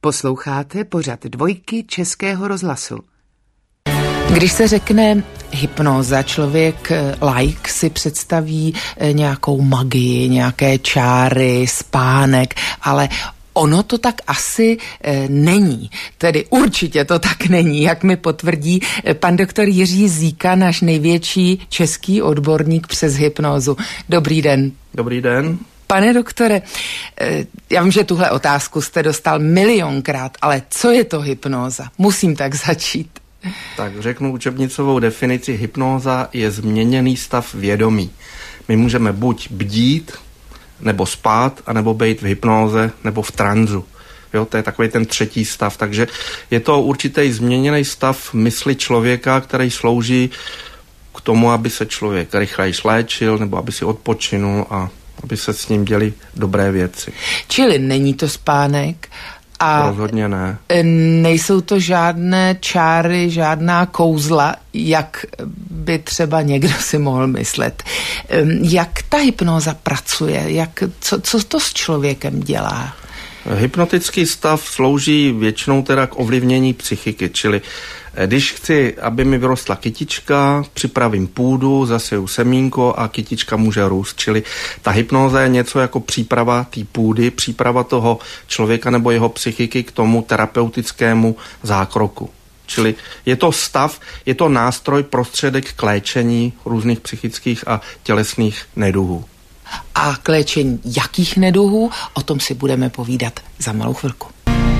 Posloucháte pořad Dvojky Českého rozhlasu. Když se řekne hypnóza, člověk laik si představí nějakou magii, nějaké čáry, spánek, ale ono to tak asi není. Tedy určitě to tak není, jak mi potvrdí pan doktor Jiří Zíka, náš největší český odborník přes hypnózu. Dobrý den. Dobrý den. Pane doktore, já vím, že tuhle otázku jste dostal milionkrát, ale co je to hypnóza? Musím tak začít. Tak řeknu učebnicovou definici. Hypnóza je změněný stav vědomí. My můžeme buď bdít, nebo spát, anebo být v hypnóze, nebo v tranzu. Jo, to je takový ten třetí stav. Takže je to určitý změněný stav mysli člověka, který slouží k tomu, aby se člověk rychleji léčil, nebo aby si odpočinul a aby se s ním děli dobré věci. Čili není to spánek? A rozhodně ne. Nejsou to žádné čáry, žádná kouzla, jak by třeba někdo si mohl myslet. Jak ta hypnóza pracuje? Co to s člověkem dělá? Hypnotický stav slouží většinou teda k ovlivnění psychiky, čili když chci, aby mi vyrostla kytička, připravím půdu, zaseju semínko a kytička může růst. Čili ta hypnóza je něco jako příprava té půdy, příprava toho člověka nebo jeho psychiky k tomu terapeutickému zákroku. Čili je to stav, je to nástroj, prostředek k léčení různých psychických a tělesných neduhů. A k léčení jakých neduhů? O tom si budeme povídat za malou chvilku.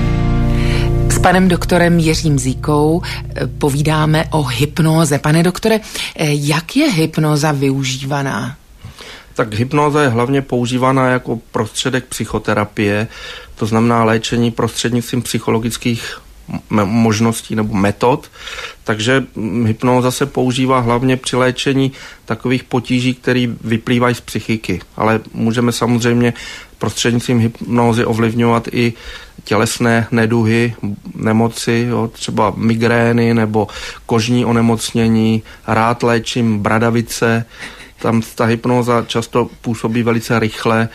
S panem doktorem Jiřím Zíkou povídáme o hypnóze. Pane doktore, jak je hypnóza využívaná? Tak hypnóza je hlavně používaná jako prostředek psychoterapie, to znamená léčení prostřednictvím psychologických možností nebo metod. Takže hypnóza se používá hlavně při léčení takových potíží, které vyplývají z psychiky. Ale můžeme samozřejmě prostřednictvím hypnózy ovlivňovat i tělesné neduhy, nemoci, jo, třeba migrény nebo kožní onemocnění. Rád léčím bradavice, tam ta hypnóza často působí velice rychle.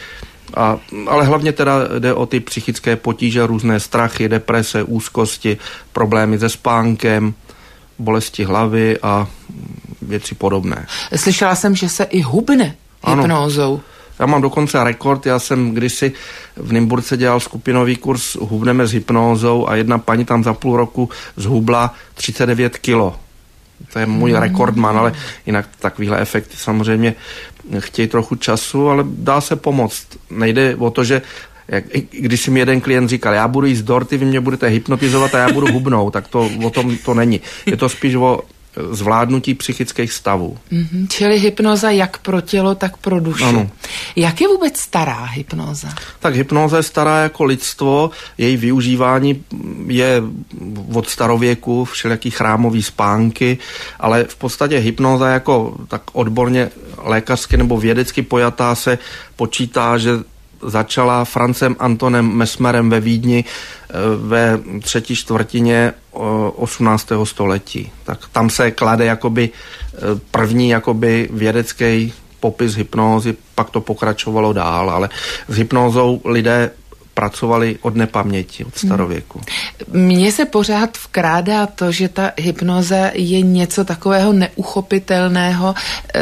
Ale hlavně teda jde o ty psychické potíže, různé strachy, deprese, úzkosti, problémy se spánkem, bolesti hlavy a věci podobné. Slyšela jsem, že se i hubne hypnózou. Já mám dokonce rekord, já jsem kdysi v Nymburce dělal skupinový kurz Hubneme s hypnózou a jedna paní tam za půl roku zhubla 39 kilo. To je můj rekordman, ale jinak takovýhle efekty samozřejmě chtějí trochu času, ale dá se pomoct. Nejde o to, že když si mi jeden klient říkal, já budu jíst dorty, vy mě budete hypnotizovat a já budu hubnout, tak to o tom to není. Je to spíš o zvládnutí psychických stavů. Čili hypnoza jak pro tělo, tak pro duši. Ano. Jak je vůbec stará hypnoza? Tak hypnoza je stará jako lidstvo, její využívání je od starověku, všelijaký chrámový spánky, ale v podstatě hypnoza jako tak odborně lékařsky nebo vědecky pojatá se počítá, že začala Francem Antonem Mesmerem ve Vídni ve třetí čtvrtině 18. století. Tak tam se klade jakoby první jakoby vědecký popis hypnózy, pak to pokračovalo dál, ale s hypnózou lidé pracovali od nepaměti, od starověku. Mně se pořád vkrádá to, že ta hypnoza je něco takového neuchopitelného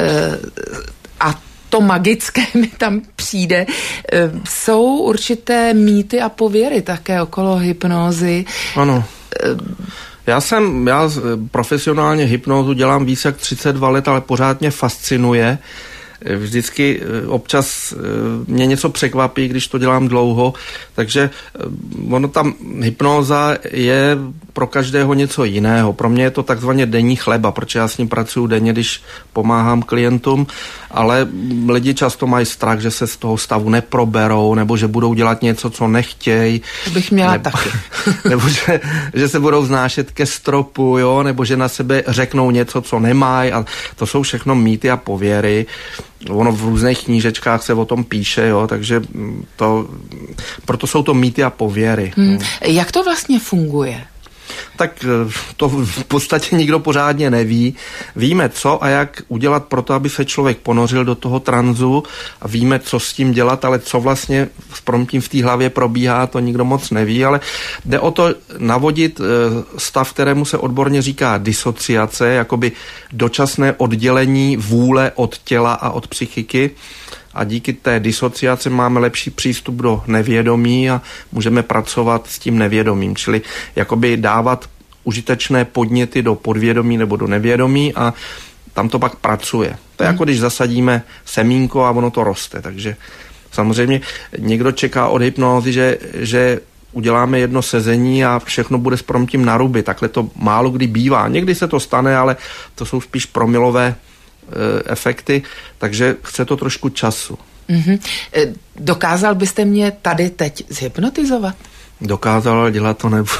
a to magické mi tam přijde. Jsou určité mýty a pověry také okolo hypnózy. Ano. Já profesionálně hypnózu dělám víc jak 32 let, ale pořád mě fascinuje. Vždycky občas mě něco překvapí, když to dělám dlouho, takže ono tam hypnóza je pro každého něco jiného. Pro mě je to takzvaně denní chleba, protože já s ním pracuji denně, když pomáhám klientům, ale lidi často mají strach, že se z toho stavu neproberou, nebo že budou dělat něco, co nechtějí. To bych měla taky. Nebo že se budou vznášet ke stropu, jo, nebo že na sebe řeknou něco, co nemají, a to jsou všechno mýty a pověry. Ono v různých knížečkách se o tom píše, jo, takže proto jsou to mýty a pověry. Jak to vlastně funguje? Tak to v podstatě nikdo pořádně neví. Víme, co a jak udělat pro to, aby se člověk ponořil do toho tranzu a víme, co s tím dělat, ale co vlastně s promptím v té hlavě probíhá, to nikdo moc neví, ale jde o to navodit stav, kterému se odborně říká disociace, jakoby dočasné oddělení vůle od těla a od psychiky. A díky té disociaci máme lepší přístup do nevědomí a můžeme pracovat s tím nevědomím, čili jakoby dávat užitečné podněty do podvědomí nebo do nevědomí a tam to pak pracuje. To je jako když zasadíme semínko a ono to roste, takže samozřejmě někdo čeká od hypnózy, že uděláme jedno sezení a všechno bude s promptím na ruby. Takhle to málo kdy bývá. Někdy se to stane, ale to jsou spíš promilové efekty, takže chce to trošku času. Mm-hmm. Dokázal byste mě tady teď zhypnotizovat? Dokázal, ale dělat to nebudu.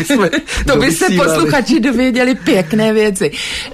To by se posluchači dověděli pěkné věci.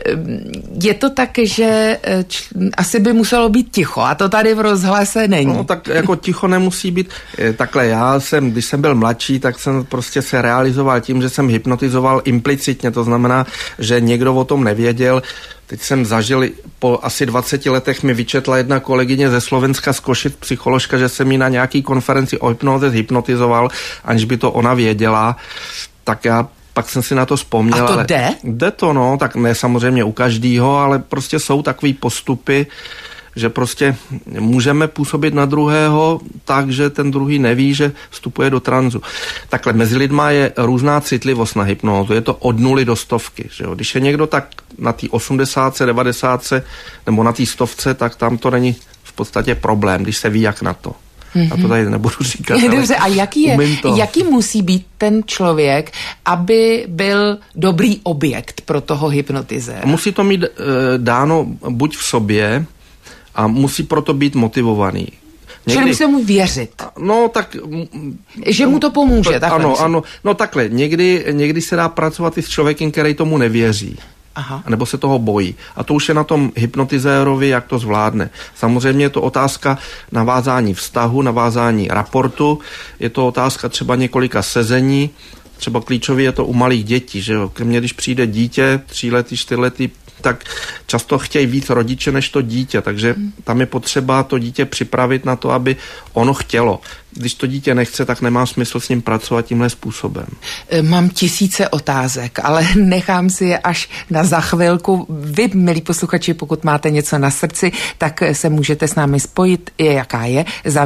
Je to tak, že asi by muselo být ticho a to tady v rozhlase není. No tak jako ticho nemusí být. Takhle když jsem byl mladší, tak jsem prostě se realizoval tím, že jsem hypnotizoval implicitně, to znamená, že někdo o tom nevěděl. Teď jsem zažil, po asi 20 letech mi vyčetla jedna kolegyně ze Slovenska z Košic, psycholožka, že jsem ji na nějaký konferenci o hypnoze hypnotizoval, aniž by to ona věděla, tak já pak jsem si na to vzpomněl. A to jde? Jde to, no, tak ne samozřejmě u každýho, ale prostě jsou takový postupy, že prostě můžeme působit na druhého tak, že ten druhý neví, že vstupuje do tranzu. Takhle mezi lidma je různá citlivost na hypnózu. Je to od 0 do 100. Že jo? Když je někdo tak na té 80, 90 nebo na té 100, tak tam to není v podstatě problém, když se ví, jak na to. A to tady nebudu říkat. Dobře, a jaký musí být ten člověk, aby byl dobrý objekt pro toho hypnotizéra? Musí to mít dáno buď v sobě, a musí proto být motivovaný. Čili musí mu věřit. No tak... Že mu to pomůže. Ano. No takhle, někdy se dá pracovat i s člověkem, který tomu nevěří. Aha. Nebo se toho bojí. A to už je na tom hypnotizérovi, jak to zvládne. Samozřejmě je to otázka navázání vztahu, navázání raportu, je to otázka třeba několika sezení, třeba klíčový je to u malých dětí, že jo. Ke mně, když přijde dítě, 3letý, 4letý, tak často chtějí víc rodiče než to dítě, takže tam je potřeba to dítě připravit na to, aby ono chtělo. Když to dítě nechce, tak nemá smysl s ním pracovat tímhle způsobem. Mám tisíce otázek, ale nechám si je až na za chvilku. Vy, milí posluchači, pokud máte něco na srdci, tak se můžete s námi spojit, jaká je,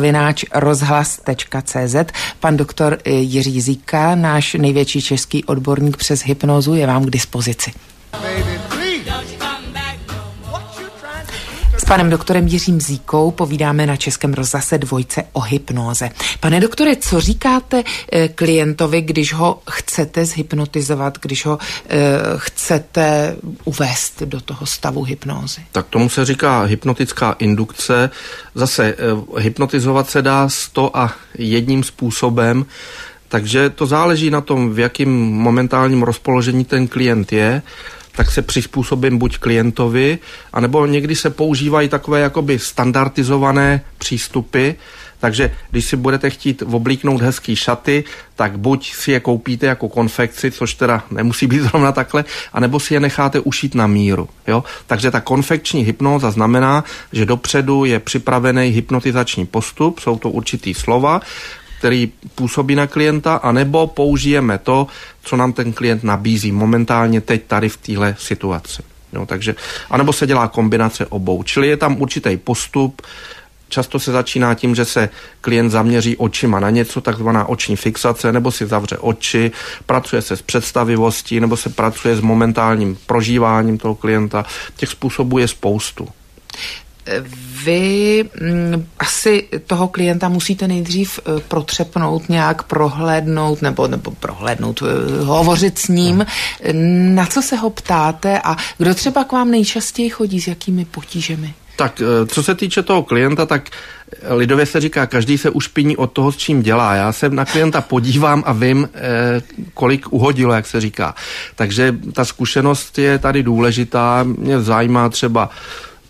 @rozhlas.cz. Pan doktor Jiří Zíka, náš největší český odborník přes hypnózu, je vám k dispozici. S panem doktorem Jiřím Zíkou povídáme na Českém rozhlase Dvojce o hypnóze. Pane doktore, co říkáte klientovi, když ho chcete zhypnotizovat, když ho chcete uvést do toho stavu hypnózy? Tak tomu se říká hypnotická indukce. Zase hypnotizovat se dá 101 způsobem, takže to záleží na tom, v jakém momentálním rozpoložení ten klient je, tak se přizpůsobím buď klientovi, anebo někdy se používají takové jakoby standardizované přístupy, takže když si budete chtít oblíknout hezký šaty, tak buď si je koupíte jako konfekci, což teda nemusí být zrovna takhle, anebo si je necháte ušít na míru. Jo? Takže ta konfekční hypnóza znamená, že dopředu je připravený hypnotizační postup, jsou to určitý slova, který působí na klienta, anebo použijeme to, co nám ten klient nabízí momentálně teď tady v téhle situaci. No, takže, anebo se dělá kombinace obou. Čili je tam určitý postup, často se začíná tím, že se klient zaměří očima na něco, takzvaná oční fixace, nebo si zavře oči, pracuje se s představivostí, nebo se pracuje s momentálním prožíváním toho klienta. Těch způsobů je spoustu. Vy asi toho klienta musíte nejdřív protřepnout, nějak prohlédnout nebo prohlédnout, hovořit s ním. Na co se ho ptáte a kdo třeba k vám nejčastěji chodí, s jakými potížemi? Tak co se týče toho klienta, tak lidově se říká, každý se ušpiní od toho, s čím dělá. Já se na klienta podívám a vím, kolik uhodilo, jak se říká. Takže ta zkušenost je tady důležitá. Mě zajímá třeba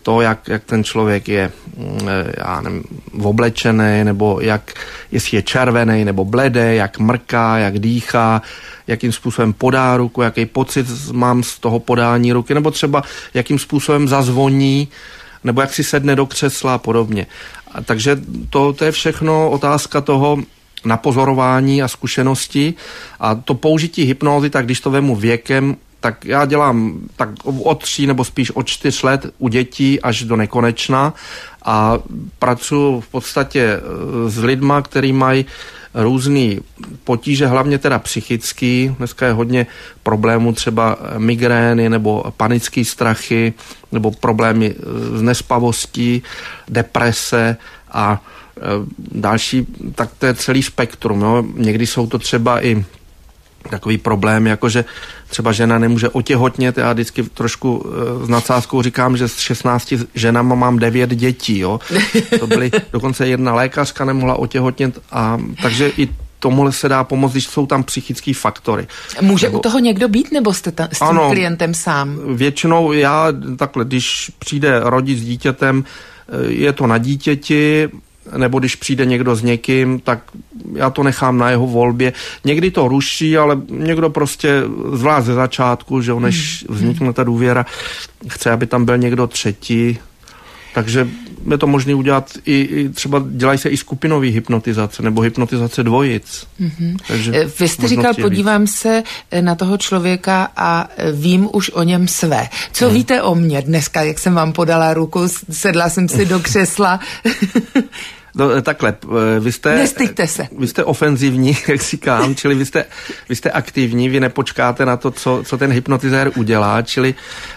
to, jak ten člověk je, já nevím, oblečený, nebo jestli je červený nebo bledý, jak mrká, jak dýchá, jakým způsobem podá ruku, jaký pocit mám z toho podání ruky, nebo třeba jakým způsobem zazvoní, nebo jak si sedne do křesla a podobně. Takže to je všechno otázka toho napozorování a zkušenosti. A to použití hypnózy, tak když to vemu věkem, tak já dělám tak od 3 nebo spíš od 4 let u dětí až do nekonečna a pracuji v podstatě s lidma, kteří mají různý potíže, hlavně teda psychický. Dneska je hodně problémů, třeba migrény nebo panické strachy nebo problémy s nespavostí, deprese a další, tak to je celý spektrum. Jo. Někdy jsou to třeba i takový problém, jakože třeba žena nemůže otěhotnět. Já vždycky trošku s nadsázkou říkám, že s 16 ženama mám 9 dětí. Jo. To byly, dokonce jedna lékařka nemohla otěhotnět, a takže i tomuhle se dá pomoct, když jsou tam psychické faktory. Může u toho někdo být, nebo jste s tím klientem sám? Většinou já takhle, když přijde rodič s dítětem, je to na dítěti, nebo když přijde někdo s někým, tak já to nechám na jeho volbě. Někdy to ruší, ale někdo prostě zvlášť ze začátku, že než vznikne ta důvěra, chce, aby tam byl někdo třetí. Takže je to možné udělat i třeba dělají se i skupinové hypnotizace nebo hypnotizace dvojic. Takže vy jste říkal, podívám se na toho člověka a vím už o něm své. Co víte o mně dneska, jak jsem vám podala ruku, sedla jsem si do křesla. No, takhle, nestyďte se. Vy jste ofenzivní, jak říkám, čili vy jste aktivní, vy nepočkáte na to, co ten hypnotizér udělá, čili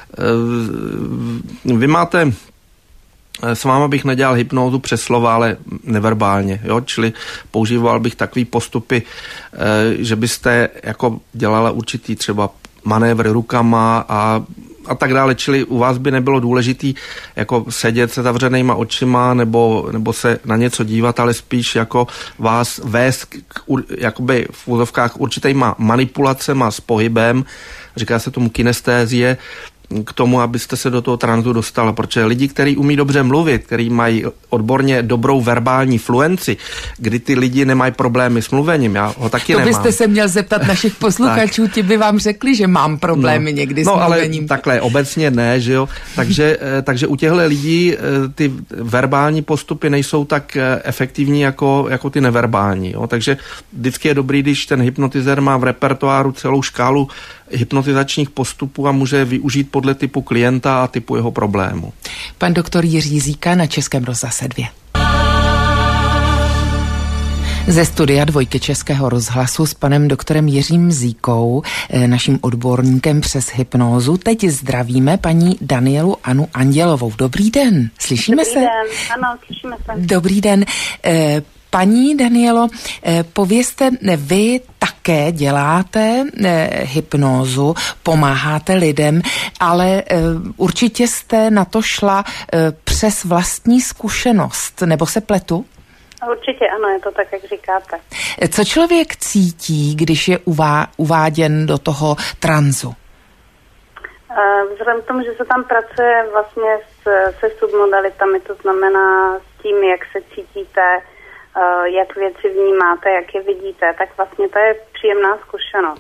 vy máte, s váma bych nedělal hypnózu přes slova, ale neverbálně, jo? Čili používal bych takový postupy, že byste jako dělala určitý třeba manévry rukama a tak dále, čili u vás by nebylo důležitý jako sedět se zavřenýma očima nebo se na něco dívat, ale spíš jako vás vést jakoby v úzovkách určitýma manipulacema s pohybem, říká se tomu kinestézie, k tomu, abyste se do toho tranzu dostala, protože lidi, kteří umí dobře mluvit, kteří mají odborně dobrou verbální fluenci, kdy ty lidi nemají problémy s mluvením, já ho taky nemám. To byste se měl zeptat našich posluchačů, ti by vám řekli, že mám problémy někdy s mluvením. Ale takhle obecně ne, že jo, takže u těchto lidí ty verbální postupy nejsou tak efektivní jako ty neverbální, jo? Takže vždycky je dobrý, když ten hypnotizér má v repertoáru celou škálu hypnotizačních postupů a může využít podle typu klienta a typu jeho problému. Pan doktor Jiří Zíka na Českém rozhlase 2. Ze studia Dvojky Českého rozhlasu s panem doktorem Jiřím Zíkou, naším odborníkem přes hypnózu. Teď zdravíme paní Danielu Anu Andělovou. Dobrý den, slyšíme se? Dobrý den, ano, slyšíme se. Dobrý den. Paní Danielo, povězte, vy také děláte hypnózu, pomáháte lidem, ale určitě jste na to šla přes vlastní zkušenost, nebo se pletu? Určitě ano, je to tak, jak říkáte. Co člověk cítí, když je uváděn do toho tranzu? Vzhledem k tomu, že se tam pracuje vlastně se submodalitami, to znamená s tím, jak se cítíte, jak věci vnímáte, jak je vidíte, tak vlastně to je příjemná zkušenost.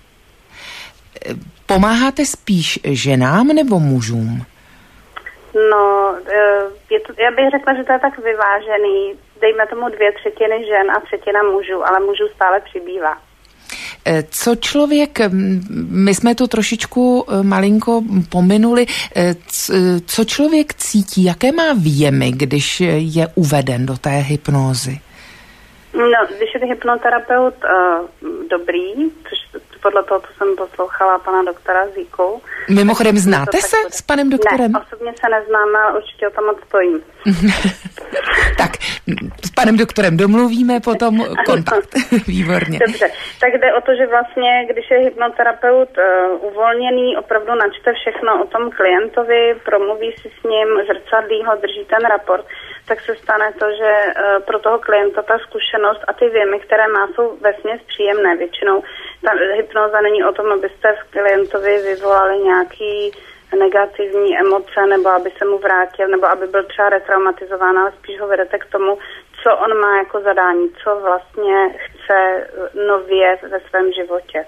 Pomáháte spíš ženám nebo mužům? No, já bych řekla, že to je tak vyvážený. Dejme tomu 2/3 žen a 1/3 mužů, ale mužů stále přibývá. Co člověk, my jsme to trošičku malinko pominuli, co člověk cítí, jaké má výjemy, když je uveden do té hypnózy? No, když je hypnoterapeut dobrý, což podle toho, co jsem poslouchala pana doktora Zíku. Mimochodem, znáte se s panem doktorem? Ne, osobně se neznáme, ale určitě o tom moc stojím. Tak, s panem doktorem domluvíme, potom kontakt. Výborně. Dobře, tak jde o to, že vlastně, když je hypnoterapeut uvolněný, opravdu načte všechno o tom klientovi, promluví si s ním, zrcadlí ho, drží ten raport, tak se stane to, že pro toho klienta ta zkušenost a ty věmy, které má, jsou vesměs příjemné. Většinou ta hypnóza není o tom, abyste v klientovi vyvolali nějaký negativní emoce, nebo aby se mu vrátil, nebo aby byl třeba retraumatizován, ale spíš ho vedete k tomu, co on má jako zadání, co vlastně chce nově ve svém životě.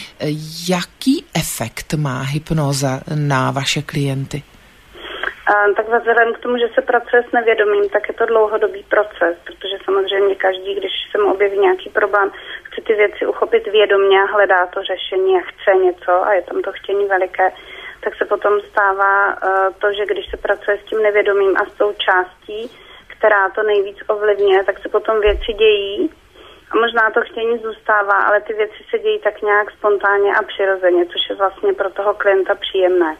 Jaký efekt má hypnóza na vaše klienty? Tak vzhledem k tomu, že se pracuje s nevědomím, tak je to dlouhodobý proces, protože samozřejmě každý, když se mu objeví nějaký problém, chce ty věci uchopit vědomě a hledá to řešení a chce něco a je tam to chtění veliké, tak se potom stává to, že když se pracuje s tím nevědomím a s tou částí, která to nejvíc ovlivňuje, tak se potom věci dějí a možná to chtění zůstává, ale ty věci se dějí tak nějak spontánně a přirozeně, což je vlastně pro toho klienta příjemné.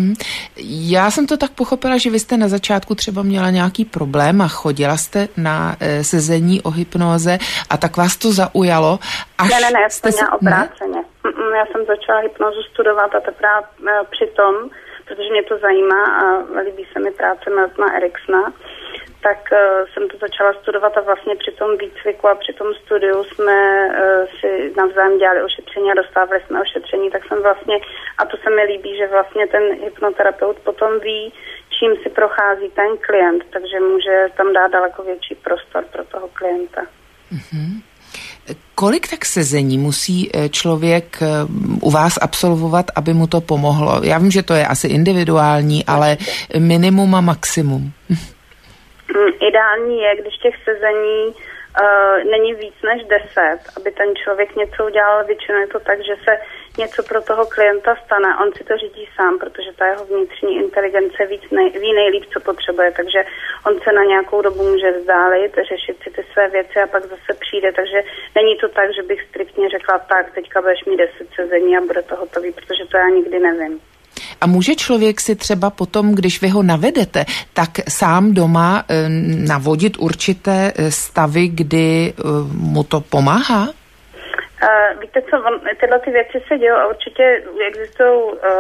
Já jsem to tak pochopila, že vy jste na začátku třeba měla nějaký problém a chodila jste na sezení o hypnóze a tak vás to zaujalo. Až Ne, já jsem měla obráceně. Já jsem začala hypnózu studovat a teprve přitom, protože mě to zajímá a líbí se mi práce Miltona Eriksona, tak jsem to začala studovat a vlastně při tom výcviku a při tom studiu jsme si navzájem dělali ošetření a dostávali jsme ošetření, tak jsem vlastně, a to se mi líbí, že vlastně ten hypnoterapeut potom ví, čím si prochází ten klient, takže může tam dát daleko větší prostor pro toho klienta. Mm-hmm. Kolik tak sezení musí člověk u vás absolvovat, aby mu to pomohlo? Já vím, že to je asi individuální, ale minimum a maximum. Ideální je, když těch sezení není víc než 10, aby ten člověk něco udělal. Většinou je to tak, že se něco pro toho klienta stane. On si to řídí sám, protože ta jeho vnitřní inteligence ví nejlíp, co potřebuje. Takže on se na nějakou dobu může vzdálit, řešit si ty své věci a pak zase přijde. Takže není to tak, že bych striktně řekla, tak teďka budeš mít 10 sezení a bude to hotový, protože to já nikdy nevím. A může člověk si třeba potom, když vy ho navedete, tak sám doma navodit určité stavy, kdy mu to pomáhá? Víte co, tyhle ty věci se dějí a určitě existují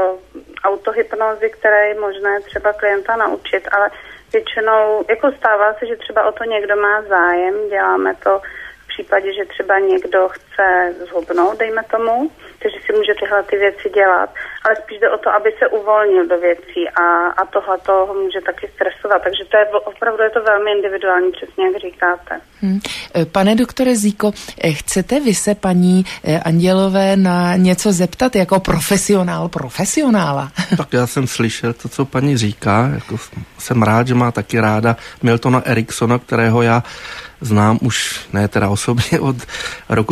autohypnózy, které je možné třeba klienta naučit, ale většinou jako stává se, že třeba o to někdo má zájem, děláme to v případě, že třeba někdo chce zhubnout, dejme tomu, takže si může tyhle ty věci dělat, ale spíš jde o to, aby se uvolnil do věcí a tohle ho může taky stresovat, takže to je opravdu je to velmi individuální, přesně jak říkáte. Pane doktore Zíko, chcete vy se paní Andělové na něco zeptat jako profesionála? Tak já jsem slyšel to, co paní říká, jako jsem rád, že má taky ráda Miltona Eriksona, kterého já znám už, ne teda osobně, od roku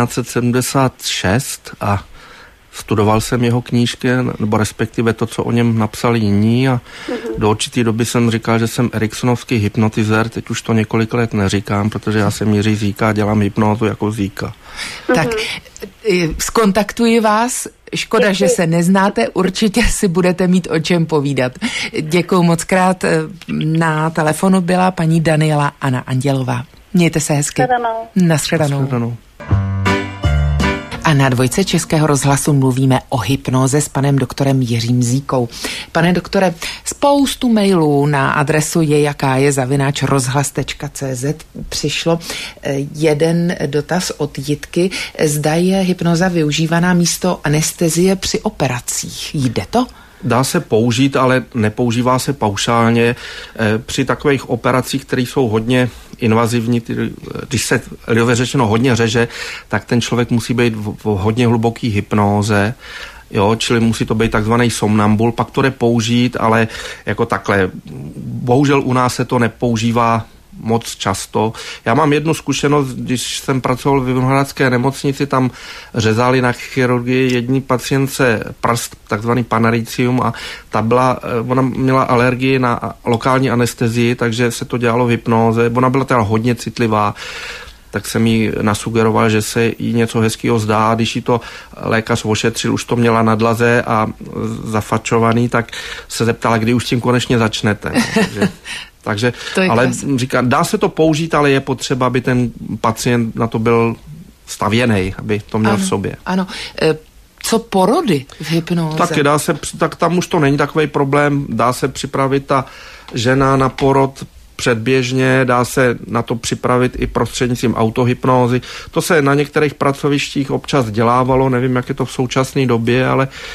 1976 a studoval jsem jeho knížky, nebo respektive to, co o něm napsali jiní a do určitý doby jsem říkal, že jsem eriksonovský hypnotizér, teď už to několik let neříkám, protože já jsem Jiří Zíka a dělám hypnózu jako Zíka. Tak zkontaktuji vás, škoda, že se neznáte, určitě si budete mít o čem povídat. Děkuju moc krát, na telefonu byla paní Daniela Anna Andělová. Mějte se hezky. Nashledanou. A na Dvojce Českého rozhlasu mluvíme o hypnóze s panem doktorem Jiřím Zíkou. Pane doktore, spoustu mailů na adresu je@rozhlas.cz přišlo jeden dotaz od Jitky. Zda je hypnoza využívaná místo anestezie při operacích. Jde to? Dá se použít, ale nepoužívá se paušálně. Při takových operacích, které jsou hodně invazivní, když se lidově řečeno hodně řeže, tak ten člověk musí být v hodně hluboký hypnóze, jo, čili musí to být takzvaný somnambul, pak to jde použít, ale jako takhle. Bohužel u nás se to nepoužívá moc často. Já mám jednu zkušenost, když jsem pracoval v Vinohradské nemocnici, tam řezali na chirurgii jední pacientce prst, takzvaný panaricium a ona měla alergii na lokální anestezii, takže se to dělalo v hypnóze. Ona byla teda hodně citlivá, tak jsem jí nasugeroval, že se jí něco hezkého zdá. Když jí to lékař ošetřil, už to měla na dlaze a zafačovaný, tak se zeptala, kdy už s tím konečně začnete. Takže ale říká, dá se to použít, ale je potřeba, aby ten pacient na to byl stavěnej, aby to měl v sobě. Ano. Co porody v hypnóze? Tak tam už to není takový problém. Dá se připravit ta žena na porod předběžně, dá se na to připravit i prostřednictvím autohypnózy. To se na některých pracovištích občas dělávalo, nevím, jak je to v současné době, ale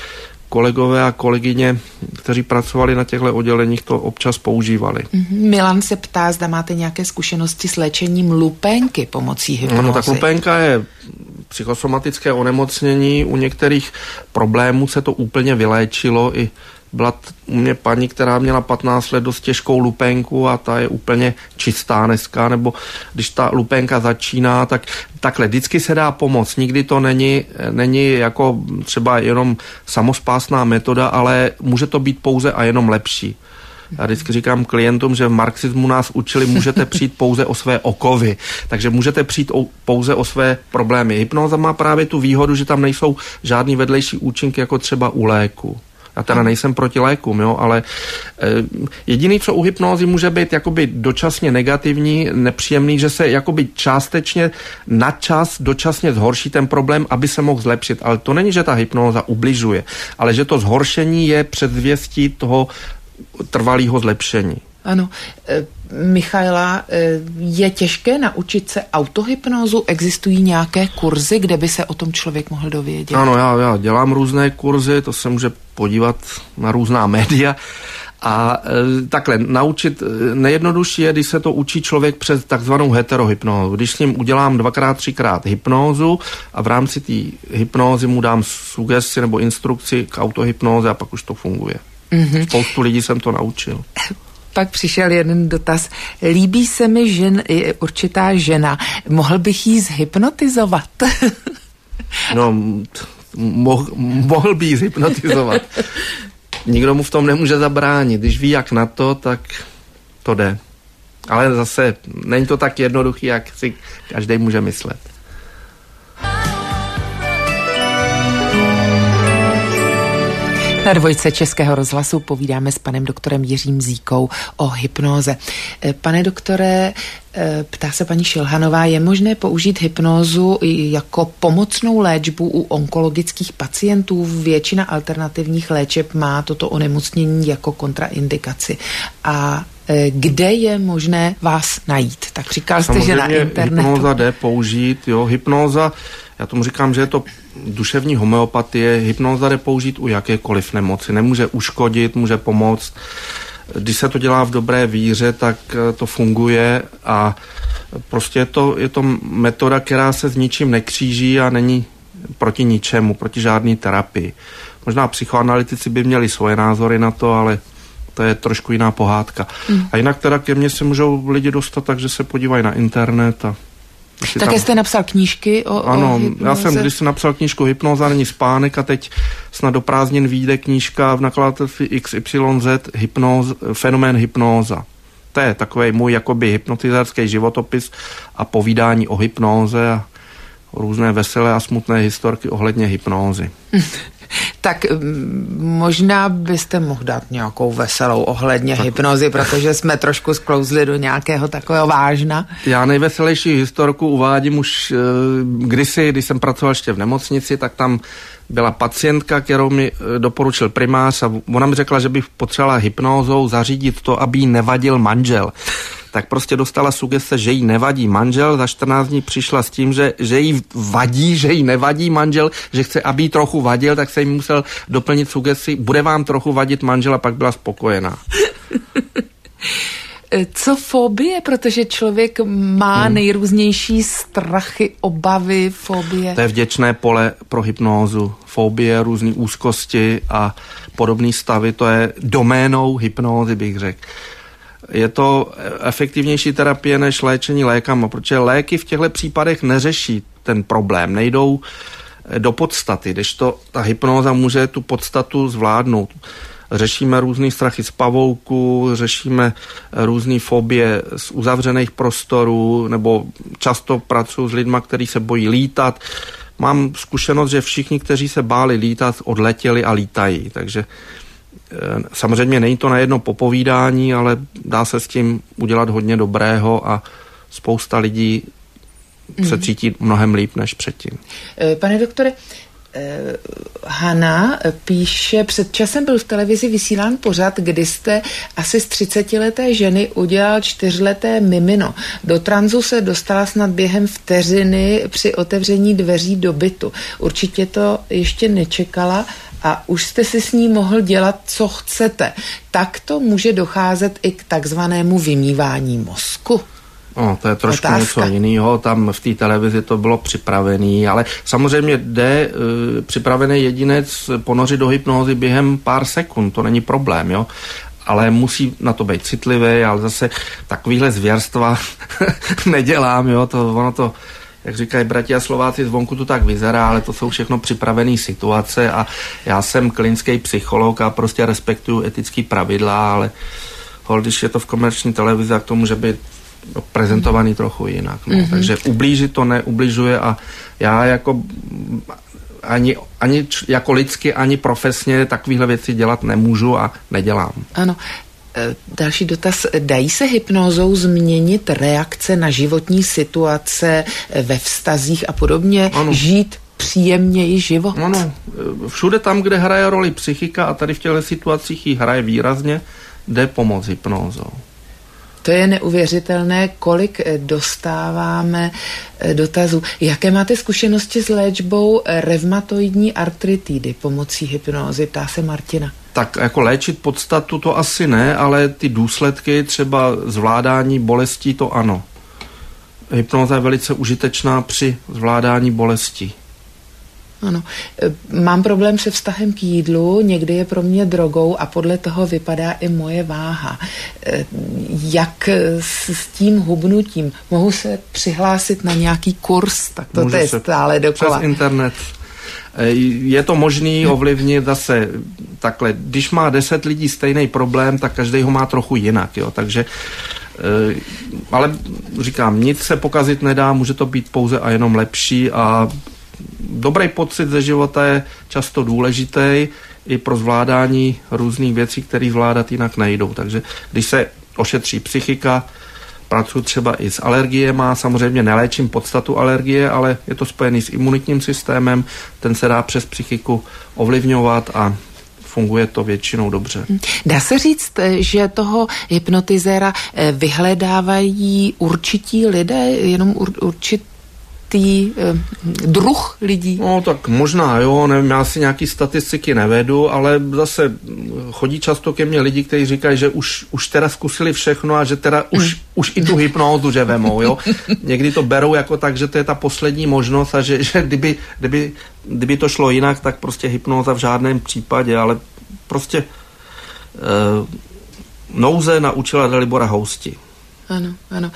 kolegové a kolegyně, kteří pracovali na těchto odděleních, to občas používali. Milan se ptá, zda máte nějaké zkušenosti s léčením lupénky pomocí hypnózy. No, tak lupénka je psychosomatické onemocnění. U některých problémů se to úplně vyléčilo. I byla u mě paní, která měla 15 let dost těžkou lupénku a ta je úplně čistá dneska, nebo když ta lupénka začíná, tak takhle vždycky se dá pomoct. Nikdy to není jako třeba jenom samospásná metoda, ale může to být pouze a jenom lepší. Já vždycky říkám klientům, že v marxismu nás učili, můžete přijít pouze o své okovy, takže můžete přijít pouze o své problémy. Hypnóza má právě tu výhodu, že tam nejsou žádný vedlejší účinky, jako třeba u léku. Já teda nejsem proti lékům, jo, ale jediný, co u hypnózy může být jakoby dočasně negativní, nepříjemný, že se jakoby částečně dočasně zhorší ten problém, aby se mohl zlepšit. Ale to není, že ta hypnóza ubližuje, ale že to zhoršení je předzvěstí toho trvalého zlepšení. Ano. Michaela, je těžké naučit se autohypnózu? Existují nějaké kurzy, kde by se o tom člověk mohl dovědět? Ano, já dělám různé kurzy, to se může podívat na různá média. A takhle, naučit nejjednodušší je, když se to učí člověk přes takzvanou heterohypnózu. Když s ním udělám 2x, 3x hypnózu a v rámci té hypnózy mu dám sugesti nebo instrukci k autohypnóze a pak už to funguje. Spoustu lidí jsem to naučil. Pak přišel jeden dotaz. Líbí se mi určitá žena. Mohl bych jí zhypnotizovat? No, mohl by jí zhypnotizovat. Nikdo mu v tom nemůže zabránit. Když ví, jak na to, tak to jde. Ale zase není to tak jednoduchý, jak si každý může myslet. Na Dvojce Českého rozhlasu povídáme s panem doktorem Jiřím Zíkou o hypnóze. Pane doktore, ptá se paní Šilhanová, je možné použít hypnózu jako pomocnou léčbu u onkologických pacientů? Většina alternativních léčeb má toto onemocnění jako kontraindikaci. A kde je možné vás najít? Tak říkal jste, že na internetu. Hypnóza jde použít, jo, hypnóza, já tomu říkám, že je to duševní homeopatie, hypnóza jde použít u jakékoliv nemoci, nemůže uškodit, může pomoct. Když se to dělá v dobré víře, tak to funguje a prostě je to metoda, která se s ničím nekříží a není proti ničemu, proti žádný terapii. Možná psychoanalytici by měli svoje názory na to, ale to je trošku jiná pohádka. A jinak teda ke mně se můžou lidi dostat, takže se podívají na internet a také jste napsal knížky o hypnoze? Já jsem, když jsem napsal knížku Hypnóza není spánek a teď snad do prázdnin vyjde knížka v nakladatelství XYZ Fenomén hypnóza. To je takový můj jakoby hypnotizérský životopis a povídání o hypnóze a různé veselé a smutné historky ohledně hypnózy. Tak možná byste mohl dát nějakou veselou ohledně hypnozy, protože jsme trošku sklouzli do nějakého takového vážna. Já nejveselější historku uvádím už kdysi, když jsem pracoval ještě v nemocnici, tak tam byla pacientka, kterou mi doporučil primář a ona mi řekla, že bych potřebovala hypnózou zařídit to, aby jí nevadil manžel. Tak prostě dostala sugestce, že jí nevadí manžel, za 14 dní přišla s tím, že jí vadí, že jí nevadí manžel, že chce, aby jí trochu vadil, tak se jí musel doplnit sugesti, bude vám trochu vadit manžel a pak byla spokojená. Co fobie? Protože člověk má nejrůznější strachy, obavy, fobie. To je vděčné pole pro hypnózu. Fobie, různé úzkosti a podobné stavy, to je doménou hypnózy, bych řekl. Je to efektivnější terapie než léčení lékama, protože léky v těchto případech neřeší ten problém, nejdou do podstaty, kdežto ta hypnóza může tu podstatu zvládnout. Řešíme různý strachy z pavouku, řešíme různé fobie z uzavřených prostorů, nebo často pracuji s lidma, kteří se bojí lítat. Mám zkušenost, že všichni, kteří se báli lítat, odletěli a lítají, takže samozřejmě není to na jedno popovídání, ale dá se s tím udělat hodně dobrého a spousta lidí se cítí mnohem líp než předtím. Pane doktore, Hana píše, před časem byl v televizi vysílán pořad, kdy jste asi z 30leté ženy udělal 4leté mimino. Do tranzu se dostala snad během vteřiny při otevření dveří do bytu. Určitě to ještě nečekala a už jste si s ní mohl dělat, co chcete. Tak to může docházet i k takzvanému vymývání mozku. No, to je trošku Otázka. něco jiného, tam v té televizi to bylo připravený, ale samozřejmě jde připravený jedinec ponořit do hypnózy během pár sekund, to není problém, jo. Ale musí na to být citlivý, ale zase takovýhle zvěrstva nedělám, jo, ono to, jak říkají bratia Slováci, zvonku to tak vyzerá, ale to jsou všechno připravené situace a já jsem klinický psycholog a prostě respektuju etické pravidla, ale když je to v komerční televizi, tak to může být prezentovaný trochu jinak. No. Mm-hmm. Takže ublížit to neubližuje a já jako ani jako lidsky, ani profesně takovéhle věci dělat nemůžu a nedělám. Ano. Další dotaz. Dají se hypnózou změnit reakce na životní situace ve vztazích a podobně? Ano. Žít příjemněji život? Ano. Všude tam, kde hraje roli psychika a tady v těchto situacích ji hraje výrazně, jde pomoc hypnózou. To je neuvěřitelné, kolik dostáváme dotazů. Jaké máte zkušenosti s léčbou revmatoidní artritidy pomocí hypnózy? Ptá se Martina. Tak jako léčit podstatu to asi ne, ale ty důsledky, třeba zvládání bolestí, to ano. Hypnóza je velice užitečná při zvládání bolestí. Ano. Mám problém se vztahem k jídlu, někdy je pro mě drogou a podle toho vypadá i moje váha. Jak s tím hubnutím? Mohu se přihlásit na nějaký kurz? Tak to je stále dokola. Přes internet. Je to možný ovlivnit zase takhle. Když má 10 lidí stejný problém, tak každý ho má trochu jinak. Jo? Takže, ale říkám, nic se pokazit nedá, může to být pouze a jenom lepší a dobrý pocit ze života je často důležitý i pro zvládání různých věcí, které zvládat jinak nejdou. Takže když se ošetří psychika, pracuji třeba i s alergiema, samozřejmě neléčím podstatu alergie, ale je to spojený s imunitním systémem, ten se dá přes psychiku ovlivňovat a funguje to většinou dobře. Dá se říct, že toho hypnotizéra vyhledávají určití lidé, jenom určitý druh lidí? No tak možná, jo, nevím, já si nějaký statistiky nevedu, ale zase chodí často ke mně lidi, kteří říkají, že už teda zkusili všechno a že teda už i tu hypnózu, že vemou, jo. Někdy to berou jako tak, že to je ta poslední možnost a že kdyby to šlo jinak, tak prostě hypnóza v žádném případě, ale prostě nouze naučila Dalibora Housti. Ano, ano.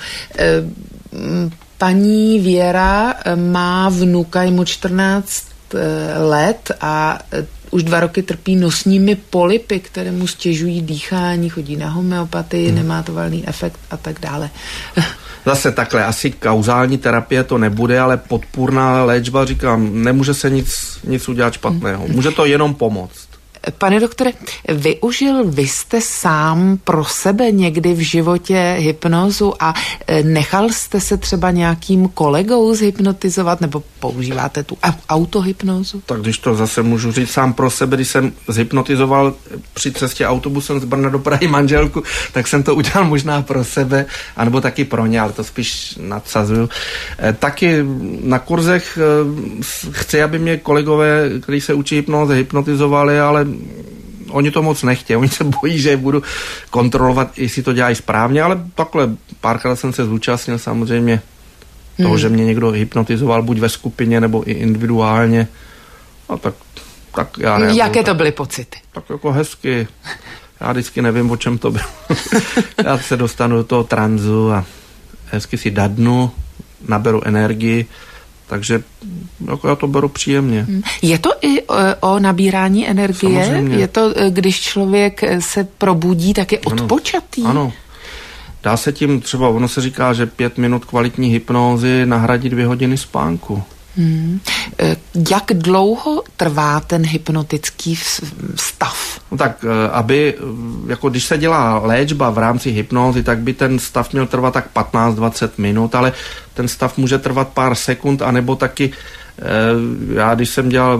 Paní Věra má vnuka, je mu 14 let a už 2 roky trpí nosními polypy, které mu stěžují dýchání, chodí na homeopatii, nemá to valný efekt a tak dále. Zase takhle, asi kauzální terapie to nebude, ale podpůrná léčba, říkám, nemůže se nic udělat špatného. Může to jenom pomoct. Pane doktore, využil vy jste sám pro sebe někdy v životě hypnózu a nechal jste se třeba nějakým kolegou zhypnotizovat nebo používáte tu autohypnózu? Tak když to zase můžu říct sám pro sebe, když jsem zhypnotizoval při cestě autobusem z Brna do Prahy manželku, tak jsem to udělal možná pro sebe, anebo taky pro ně, ale to spíš nadsazuju. Taky na kurzech chci, aby mě kolegové, kteří se učí hypnóze, hypnotizovali, ale oni to moc nechtějí, oni se bojí, že budu kontrolovat, jestli to dělají správně, ale takhle párkrát jsem se zúčastnil samozřejmě toho, že mě někdo hypnotizoval buď ve skupině nebo i individuálně. A tak já nevím. Jaké to byly pocity? Tak jako hezky. Já vždycky nevím, o čem to bylo. Já se dostanu do toho tranzu a hezky si dadnu, naberu energii, takže jako já to beru příjemně. Je to i o nabírání energie? Samozřejmě. Je to, když člověk se probudí, tak je odpočatý? Ano. Dá se tím třeba, ono se říká, že 5 minut kvalitní hypnózy nahradí 2 hodiny spánku. Jak dlouho trvá ten hypnotický stav? No tak, aby, jako když se dělá léčba v rámci hypnózy, tak by ten stav měl trvat tak 15-20 minut, ale ten stav může trvat pár sekund, anebo taky, já když jsem dělal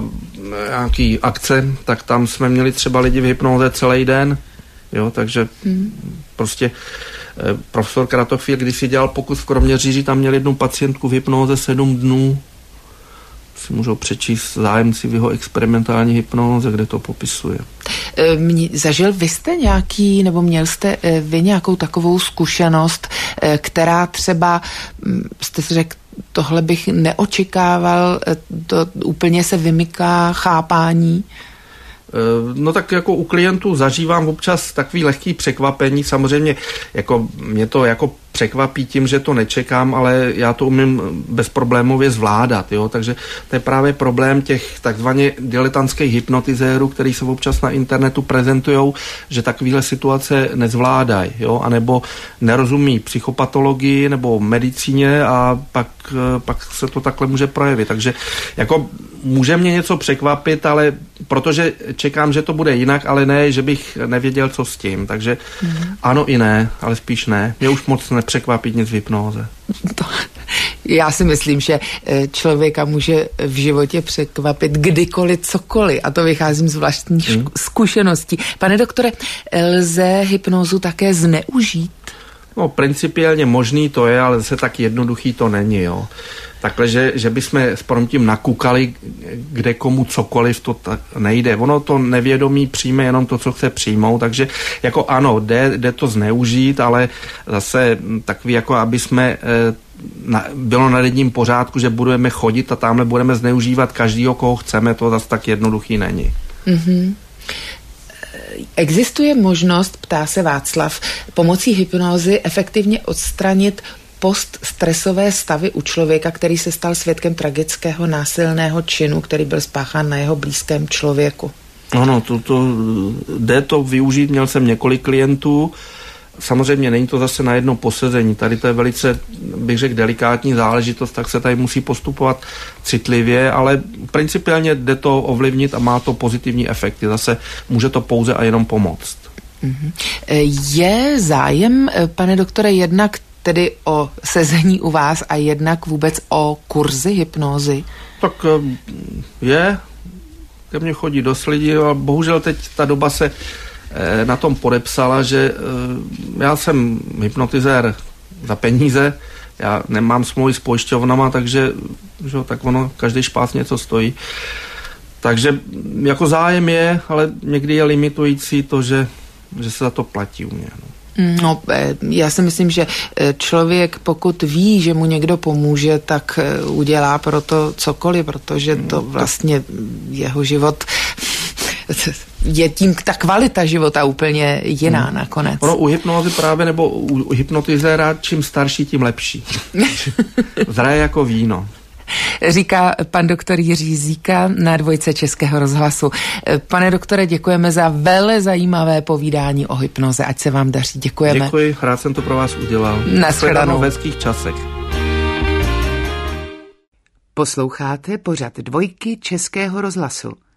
nějaký akce, tak tam jsme měli třeba lidi v hypnoze celý den, jo, takže prostě profesor Kratochvíl, když si dělal pokus v Kroměříži, tam měl jednu pacientku v hypnoze 7 dnů, si můžou přečíst zájemci v jeho experimentální hypnoze, kde to popisuje. Zažil vy jste nějaký, nebo měl jste vy nějakou takovou zkušenost, která třeba, jste si řekl, tohle bych neočekával, to úplně se vymyká chápání? No tak jako u klientů zažívám občas takový lehký překvapení, samozřejmě jako mě to jako překvapí tím, že to nečekám, ale já to umím bezproblémově zvládat, jo, takže to je právě problém těch takzvaně diletantských hypnotizérů, který se občas na internetu prezentujou, že takovýhle situace nezvládají, jo, anebo nerozumí psychopatologii nebo medicíně a pak se to takhle může projevit, takže jako může mě něco překvapit, ale protože čekám, že to bude jinak, ale ne, že bych nevěděl, co s tím, takže ano i ne, ale spíš ne, mě už moc nepřekvapit nic v hypnóze. Já si myslím, že člověka může v životě překvapit kdykoliv, cokoliv, a to vycházím z vlastních zkušeností. Pane doktore, lze hypnózu také zneužít? No, principiálně možný to je, ale zase tak jednoduchý to není, jo. Takhle, že bychom s proměnutím nakukali, kde komu cokoliv, to tak nejde. Ono to nevědomí přijme jenom to, co chce přijmout, takže jako ano, jde to zneužít, ale zase takový, jako aby jsme bylo na denním pořádku, že budeme chodit a tamhle budeme zneužívat každýho, koho chceme, to zase tak jednoduchý není. Mm-hmm. Existuje možnost, ptá se Václav, pomocí hypnózy efektivně odstranit poststresové stavy u člověka, který se stal svědkem tragického násilného činu, který byl spáchán na jeho blízkém člověku? Ano, jde to využít, měl jsem několik klientů. Samozřejmě není to zase na jedno posezení. Tady to je velice, bych řekl, delikátní záležitost, tak se tady musí postupovat citlivě, ale principiálně jde to ovlivnit a má to pozitivní efekty. Zase může to pouze a jenom pomoct. Je zájem, pane doktore, jednak tedy o sezení u vás a jednak vůbec o kurzy hypnózy? Tak je, ke mně chodí dost lidí, ale bohužel teď ta doba se na tom podepsala, že já jsem hypnotizér za peníze, já nemám smlouvy s pojišťovnama, takže že, tak ono, každý špás něco stojí. Takže jako zájem je, ale někdy je limitující to, že se za to platí u mě. No, já si myslím, že člověk, pokud ví, že mu někdo pomůže, tak udělá pro to cokoliv, protože to vlastně jeho život je tím ta kvalita života úplně jiná nakonec. Ono u hypnózy právě, nebo u hypnotizéra, čím starší, tím lepší. Zraje jako víno. Říká pan doktor Jiří Zíka na Dvojce Českého rozhlasu. Pane doktore, děkujeme za velmi zajímavé povídání o hypnoze. Ať se vám daří. Děkujeme. Děkuji, rád jsem to pro vás udělal. Nashledanou. V hezkých časech. Posloucháte pořad Dvojky Českého rozhlasu.